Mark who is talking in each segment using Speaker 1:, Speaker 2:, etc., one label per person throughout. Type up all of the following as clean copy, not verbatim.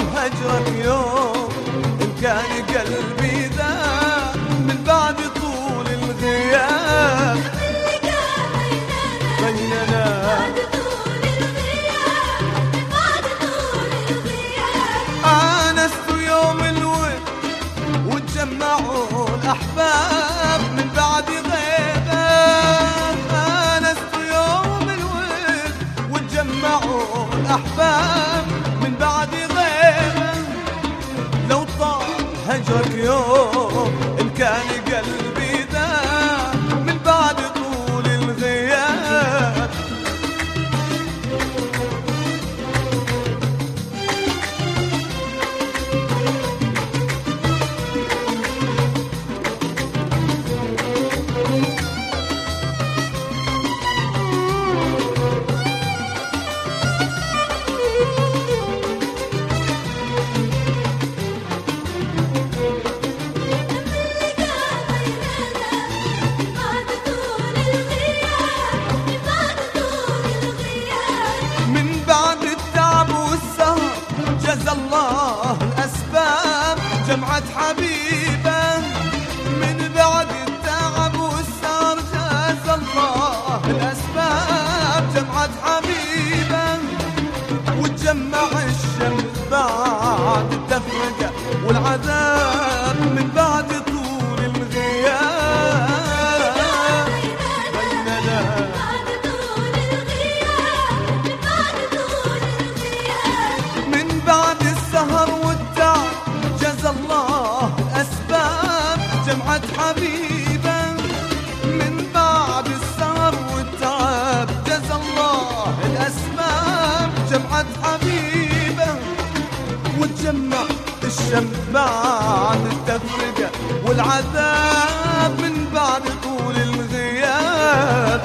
Speaker 1: هجرك يوم إن كان قلبي ذا من بعد طول الغياب بيننا آنست يوم الود وتجمعوا الأحباب من بعد غيبة. آنست يوم الود وتجمعوا الأحباب من بعد غيبة. لو طال هجرك يوم إن كان قلبي ذا من بعد طول الغياب الله الأسباب جمعت حبيبة. من بعد التعب والسهر جاز الله الأسباب جمعت حبيبة. وتجمع الشمس بعد التفرقة والعذاب من بعد طول الغياب بيننا. بعد السهر والتعب جزى الله الأسباب جمعت حبيبة. من بعد السهر والتعب جزى الله الأسباب جمعت حبيبة. وتجمع الشمس بعد التفرقة والعذاب من بعد طول الغياب.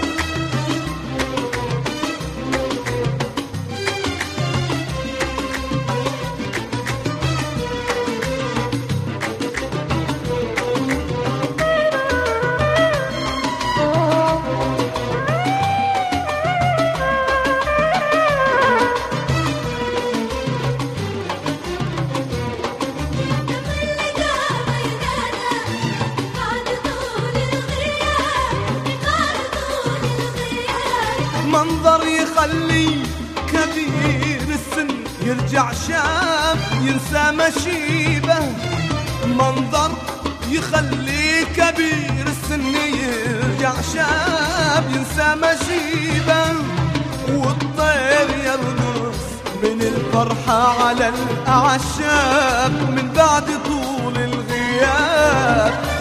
Speaker 1: منظر يخلي كبير السن يرجع شاب ينسى مشيبه. منظر يخلي كبير السن يرجع شاب ينسى مشيبه. والطير يرقص من الفرحة على الأعشاب من بعد طول الغياب.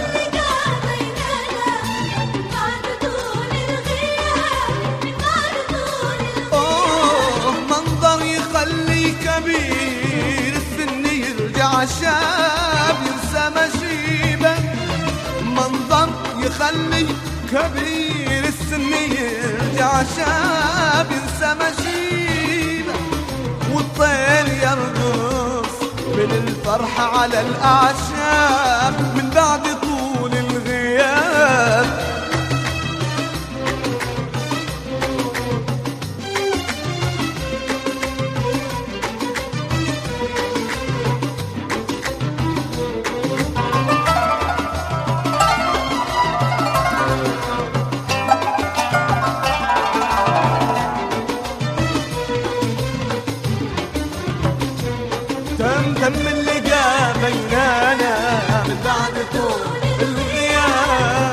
Speaker 1: كبير السن يرجع شاب ينسى مشيبه. منظر يخلي كبير السن يرجع شاب ينسى مشيبه. والطير يرقص من الفرحة على الأعشاب من بعد طول الغياب. تم اللقاء بيننا من بعد طول الغياب.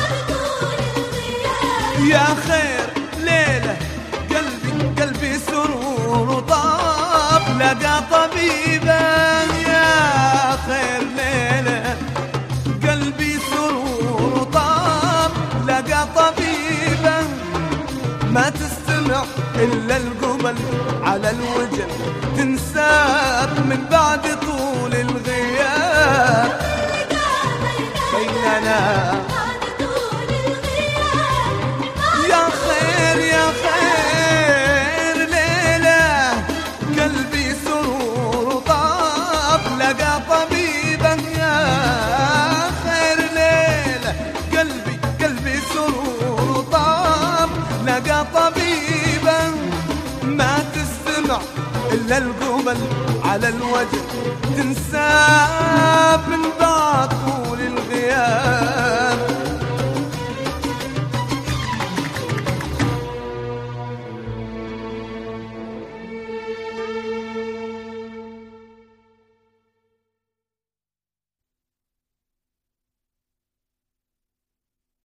Speaker 1: يا خير ليلة قلبي سرور وطاب لقى طبيبة. يا خير ليلة قلبي سرور وطاب لقى طبيبة. ما تستمع إلا القبل على الوجه تنساب من بعد طول الغياب بيننا. يا خير يا خير ليلة قلبي سرور وطاب لقى طبيبة. يا خير ليلة قلبي سرور وطاب لقى طبيبة. ما تستمع إلا القبل على الوجه تنساه من بعد طول الغياب.